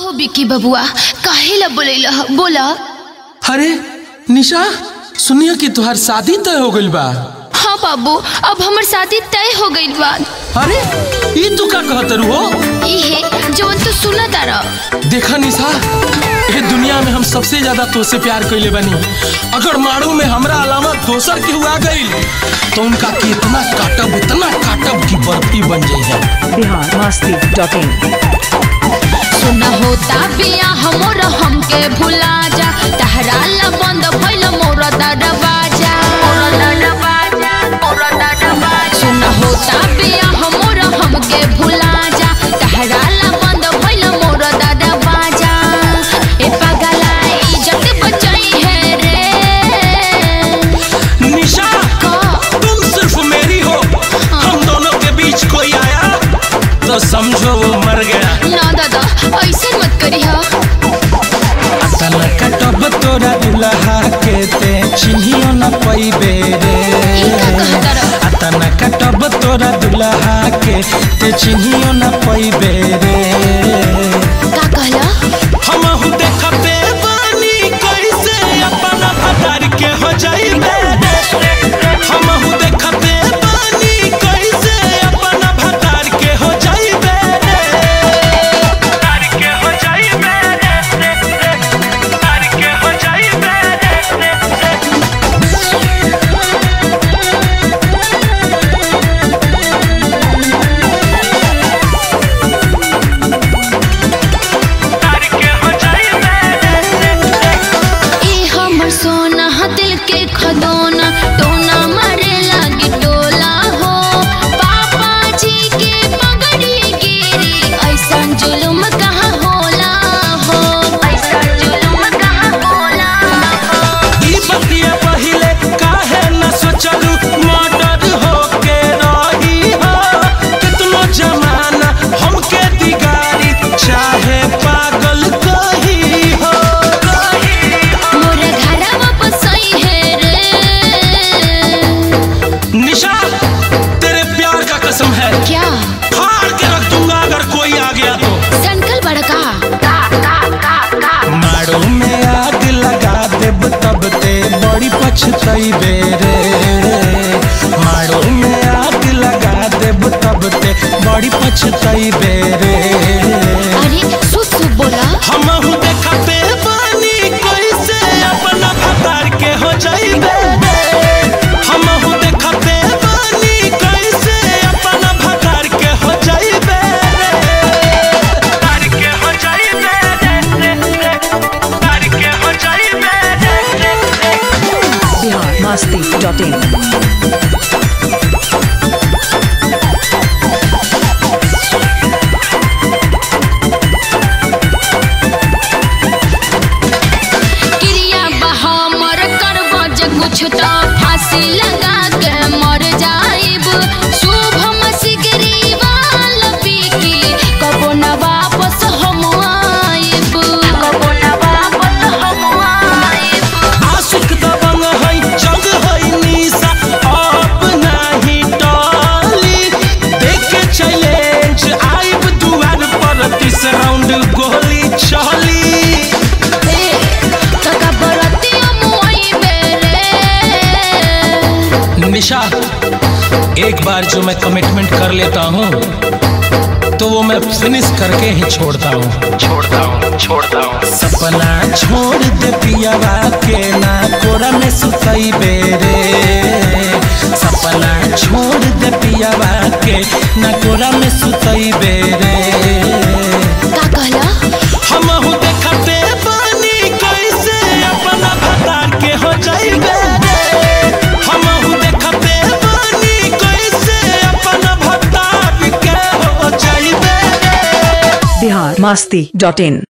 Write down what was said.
कहो बिक्की बबुआ काहे ला बोलेला बोला। अरे निशा सुनिया कि तुहार शादी तय हो गइल बा। हाँ बाबू अब हमार शादी तय हो गइल बा। अरे ये तू का कहत रु हो? इहे जवन तू सुना तारा। देखा निशा ये दुनिया में हम सबसे ज्यादा तोसे प्यार कइले बानी। अगर मारू में हमरा अलावा दोसर के हुआ गइल तो उनका के इतना काटब की बर्फी बन जाई है। biharmasti.in सुना होता बिया हमर हमके भुला जा तहरा ला बंद भइल मोर दरवाजा। सुना होता बिया हमर हमके भुला जा तहरा ला बंद भइल मोर दरवाजा। ए पगला इज्जत बचाई है रे। निशा तुम सिर्फ मेरी हो। हम दोनों के बीच कोई आया तो समझो वो मर गया। ना दादा ऐसे मत करी हा। अतना कटब तोरा दुल्हा के ते चिन्हियो न पैबे रे। अतना कटब तोरा दुल्हा के ते चिन्हियो न पैबे रे। का कहला? हमहु देखते बानी कैसे अपना भतार के हो जाइबे रे। हमहु देखते बानी कैसे अपना भतार के हो जाइबे रे। भतार के हो जाइबे रे। भतार के हो जाइबे रे। ए हमर सोना दिल के खदोना टोना मारे लागी टोला हो। पापा जी के पगड़ी गिरी ऐसन जुलुम कहाँ होला हो। ऐसन जुलुम कहाँ होला हो। ई बतिया पहिले काहे न सोचलू मर्डर होके रही हो। कितनो जमाना हमके दिगारी चाहे पागल कही हो। मोर घरवा बसई है रे। निशा तेरे प्यार का कसम है क्या फाड़ के रख दूंगा अगर कोई आ गया तो। संकल बड़का मारो में आग लगा देब तब ते बड़ी पछतैबे रे। मारो में आग लगा देब तब ते बड़ी पछतैबे रे। अरे सुस बोला। हमहु देखते बानी कैसे अपना भतार के हो जाइबे रे। हमहु देखते बानी कैसे अपना भतार के हो जाइबे रे। भतार के हो जाइबे रे। भतार के हो जाइबे रे। biharmasti.in क्रिया बहामर करबो जे कुछ तो फांसी लगा के मर जाइब। शुभम सिगरी वाल पीकी कबो न वापस हम आइब। कबो न वापस हम आइब। आशिक दबंग है जंग है निशा अब नहीं टली। देखे चैलेंज आइब दुआर पर 30 राउंड गोली चली। निशा एक बार जो मैं कमिटमेंट कर लेता हूँ तो वो मैं फिनिश करके ही छोड़ता हूँ। सपना छोड़ दे पियावा के ना कोरा में सुतई बेरे। सपना छोड़ दे पियावा के ना कोरा में सुतई बेरे। का कहला? हमहु देखते बानी कैसे अपना भतार के हो जाइबे रे। हमहु देखते बानी कैसे अपना भतार के हो जाइबे रे। biharmasti.in